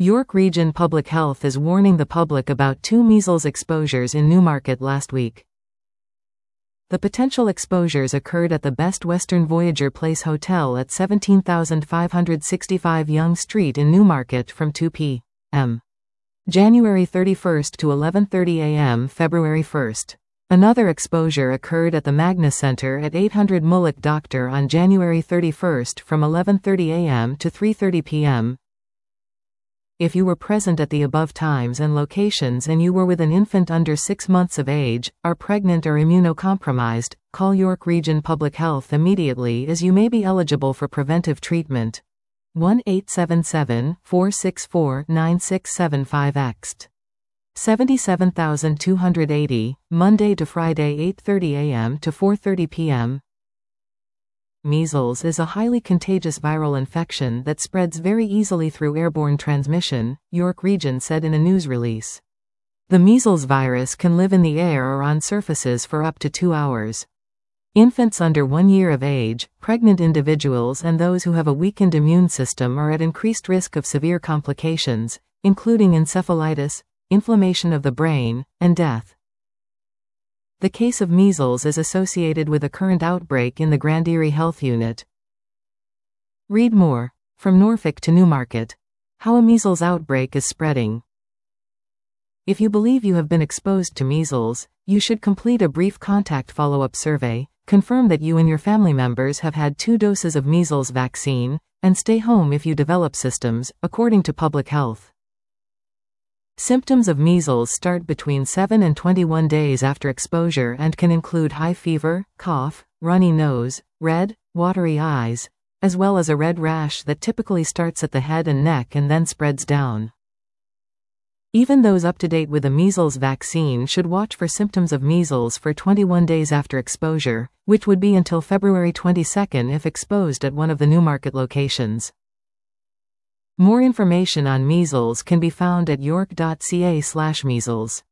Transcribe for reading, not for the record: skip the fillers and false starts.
York Region Public Health is warning the public about 2 measles exposures in Newmarket last week. The potential exposures occurred at the Best Western Voyager Place Hotel at 17,565 Yonge Street in Newmarket from 2 p.m. January 31 to 11:30 a.m. February 1. Another exposure occurred at the Magna Centre at 800 Mullock Doctor on January 31 from 11:30 a.m. to 3:30 p.m. If you were present at the above times and locations and you were with an infant under 6 months of age, are pregnant or immunocompromised, call York Region Public Health immediately as you may be eligible for preventive treatment. 1-877-464-9675-ext. 77280, Monday to Friday 8:30 a.m. to 4:30 p.m. Measles is a highly contagious viral infection that spreads very easily through airborne transmission, York Region said in a news release. The measles virus can live in the air or on surfaces for up to 2 hours. Infants under 1 year of age, pregnant individuals and those who have a weakened immune system are at increased risk of severe complications, including encephalitis, inflammation of the brain, and death. The case of measles is associated with a current outbreak in the Grand Erie Health Unit. Read more. From Norfolk to Newmarket. How a measles outbreak is spreading. If you believe you have been exposed to measles, you should complete a brief contact follow-up survey, confirm that you and your family members have had 2 doses of measles vaccine, and stay home if you develop symptoms, according to Public Health. Symptoms of measles start between 7 and 21 days after exposure and can include high fever, cough, runny nose, red, watery eyes, as well as a red rash that typically starts at the head and neck and then spreads down. Even those up to date with a measles vaccine should watch for symptoms of measles for 21 days after exposure, which would be until February 22 if exposed at one of the Newmarket locations. More information on measles can be found at york.ca/measles.